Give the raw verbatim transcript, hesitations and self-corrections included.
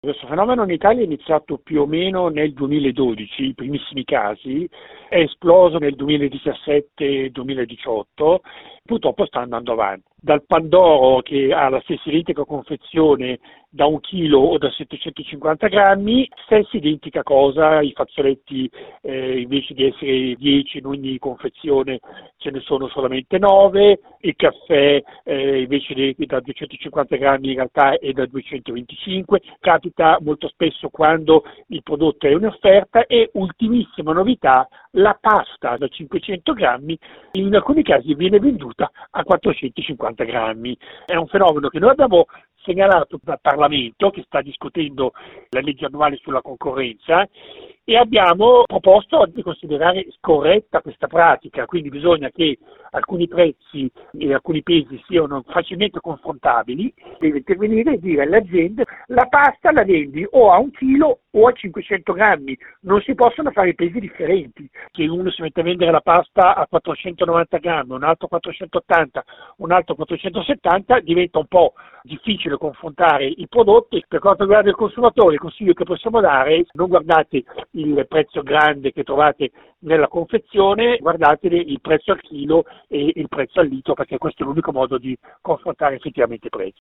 Questo fenomeno in Italia è iniziato più o meno nel duemiladodici, i primissimi casi, è esploso nel duemiladiciassette-duemiladiciotto, purtroppo sta andando avanti. Dal Pandoro, che ha la stessa identica confezione da un chilo o da settecentocinquanta grammi, stessa identica cosa, i fazzoletti eh, invece di essere dieci in ogni confezione ce ne sono solamente nove, il caffè eh, invece di, da duecentocinquanta grammi in realtà è da duecentoventicinque, capita molto spesso quando il prodotto è in offerta. E ultimissima novità, la pasta da cinquecento grammi in alcuni casi viene venduta a quattrocentocinquanta grammi. È un fenomeno che noi abbiamo segnalato dal Parlamento, che sta discutendo la legge annuale sulla concorrenza, e abbiamo proposto di considerare scorretta questa pratica, quindi bisogna che alcuni prezzi e alcuni pesi siano facilmente confrontabili. Deve intervenire e dire alle aziende: la pasta la vendi o a un chilo o a cinquecento grammi, non si possono fare pesi differenti, che uno si mette a vendere la pasta a quattrocentonovanta grammi, un altro quattrocentottanta, un altro quattrocentosettanta, diventa un po' difficile confrontare i prodotti. Per quanto riguarda il consumatore, il consiglio che possiamo dare: non guardate il prezzo grande che trovate nella confezione, guardate il prezzo al chilo e il prezzo al litro, perché questo è l'unico modo di confrontare effettivamente i prezzi.